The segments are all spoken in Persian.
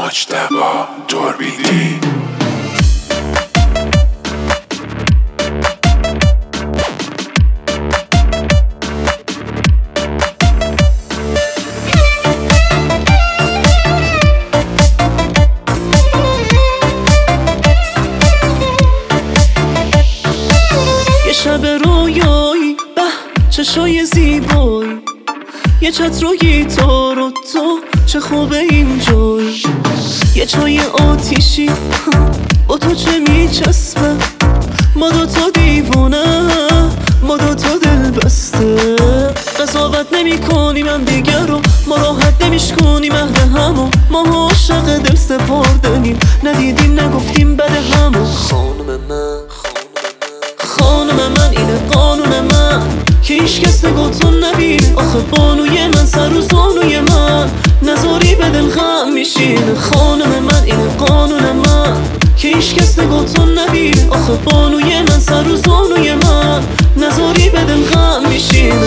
مجتبی تربیتی. شب رویایی به چشای زیبایی، یه چتر و گیتار و تو چه خوبه اینجایی، یه چای آتیشی با تو چه میچسبه، ما دوتا دیوونه ما دوتا دل بسته، قضاوت نمی کنیم هم دیگر رو، ما راحت نمیشکنیم اهل همو، ما عاشق دل سپردنیم، ندیدیم نگفتیم بده همو. خانم من اینه قانون من که هیچ کس نگاتون نبینه، آخه بانوی من سر و زانوی من نذاری به دل غم میشینه. خانم من اینه قانون من که هیچ کس نگاتون نبینه، آخه بانوی من سر و زانوی من نذاری به دل غم میشینه.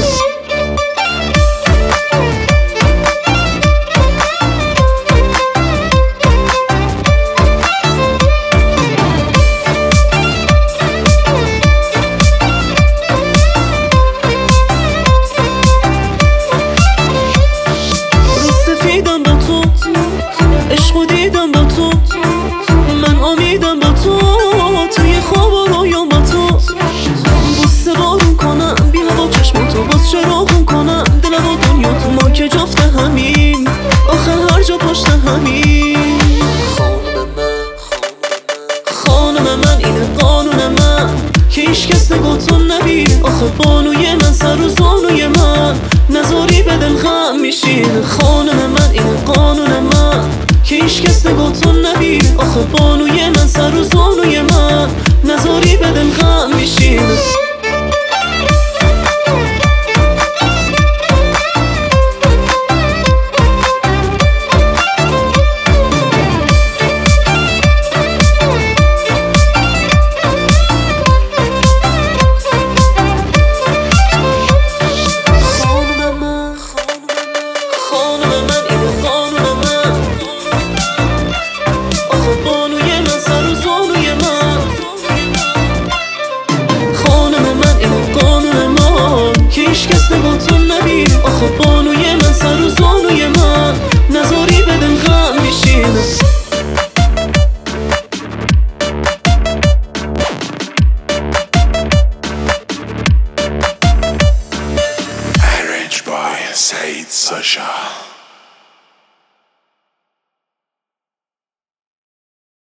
دیدم با تو من امیدم با تو، توی خواب و رویام با تو، بوسه بارون کنم بی هوا چشم تو، باز چراغون کنم دلم و دنیا تو، ما که جفت همین آخه هر جا پشت همین. خانم من اینه قانون من که هیچ کس نگاتون نبینه، آخه بانوی من سر و زانوی من نذاری به دل غم میشینه. خانم من اینه قانون من که هیچ کس نگاتون نبینه، آخه بانوی من سر و زانوی من نذاری به دل غم میشینه.